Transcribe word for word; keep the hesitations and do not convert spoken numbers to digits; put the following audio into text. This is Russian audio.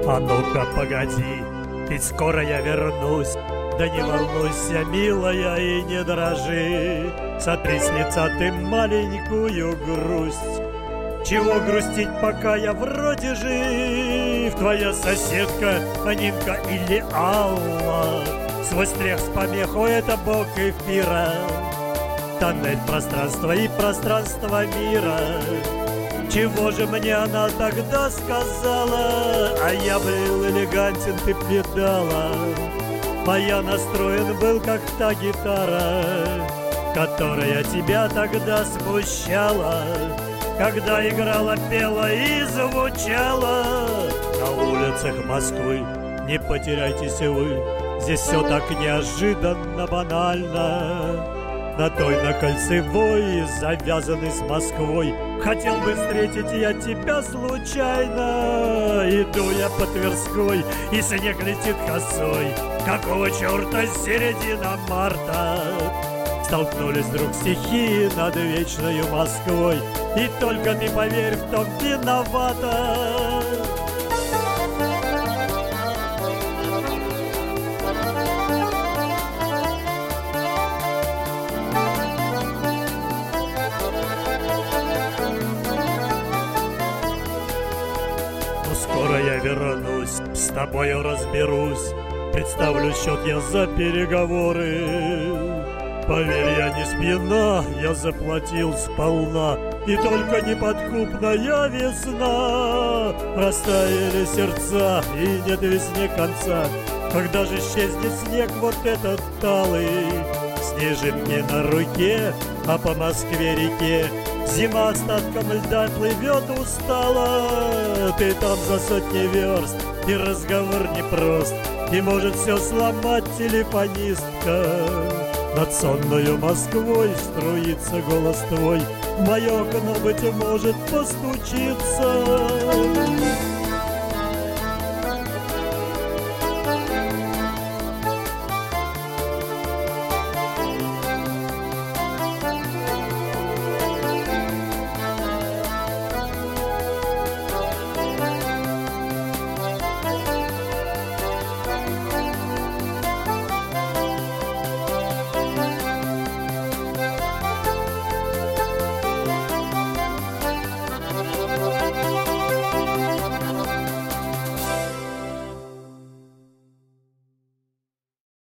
А ну-ка, погоди, ведь скоро я вернусь. Да не волнуйся, милая, и не дрожи. Сотри с лица ты маленькую грусть. Чего грустить, пока я вроде жив? Твоя соседка Анинка или Алла? Свой стресс с помеху — это бог эфира. Тоннель пространства и пространство мира. Чего же мне она тогда сказала? А я был элегантен, ты предала. А я настроен был, как та гитара, которая тебя тогда смущала, когда играла, пела и звучала. На улицах Москвы не потеряйтесь вы, здесь все так неожиданно, банально. На той, на кольцевой, завязанный с Москвой, хотел бы встретить я тебя случайно. Иду я по Тверской, и снег летит косой. Какого черта середина марта? Столкнулись вдруг стихии над вечною Москвой, и только ты, поверь, в том виновата. Скоро я вернусь, с тобою разберусь, представлю счет я за переговоры. Поверь, я не спина, я заплатил сполна, и только неподкупная весна. Растаяли сердца, и нет весне конца. Когда же исчезнет снег вот этот талый? Снежинки на руке, а по Москве-реке зима остатком льда плывет устала. Ты там за сотни верст, и разговор непрост, и может все сломать телефонистка. Над сонною Москвой струится голос твой, в мое окно, быть может, постучится.